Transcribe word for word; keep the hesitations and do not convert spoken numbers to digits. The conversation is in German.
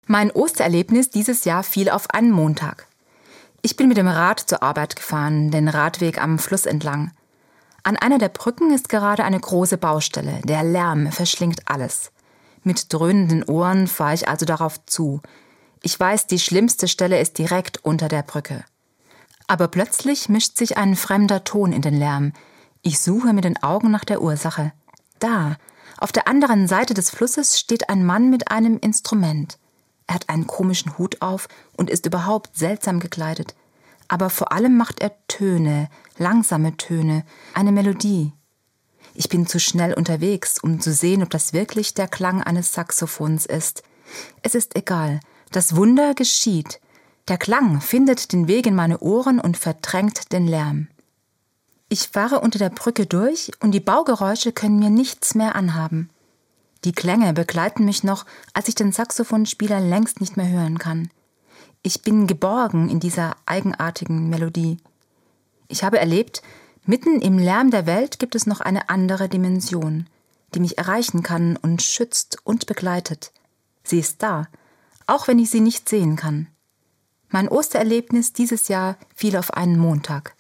Mein Ostererlebnis dieses Jahr fiel auf einen Montag. Ich bin mit dem Rad zur Arbeit gefahren, den Radweg am Fluss entlang. An einer der Brücken ist gerade eine große Baustelle. Der Lärm verschlingt alles. Mit dröhnenden Ohren fahre ich also darauf zu. Ich weiß, die schlimmste Stelle ist direkt unter der Brücke. Aber plötzlich mischt sich ein fremder Ton in den Lärm. Ich suche mit den Augen nach der Ursache. Da, auf der anderen Seite des Flusses, steht ein Mann mit einem Instrument. Er hat einen komischen Hut auf und ist überhaupt seltsam gekleidet. Aber vor allem macht er Töne, langsame Töne, eine Melodie. Ich bin zu schnell unterwegs, um zu sehen, ob das wirklich der Klang eines Saxophons ist. Es ist egal, das Wunder geschieht. Der Klang findet den Weg in meine Ohren und verdrängt den Lärm. Ich fahre unter der Brücke durch und die Baugeräusche können mir nichts mehr anhaben. Die Klänge begleiten mich noch, als ich den Saxophonspieler längst nicht mehr hören kann. Ich bin geborgen in dieser eigenartigen Melodie. Ich habe erlebt, mitten im Lärm der Welt gibt es noch eine andere Dimension, die mich erreichen kann und schützt und begleitet. Sie ist da, auch wenn ich sie nicht sehen kann. Mein Ostererlebnis dieses Jahr fiel auf einen Montag.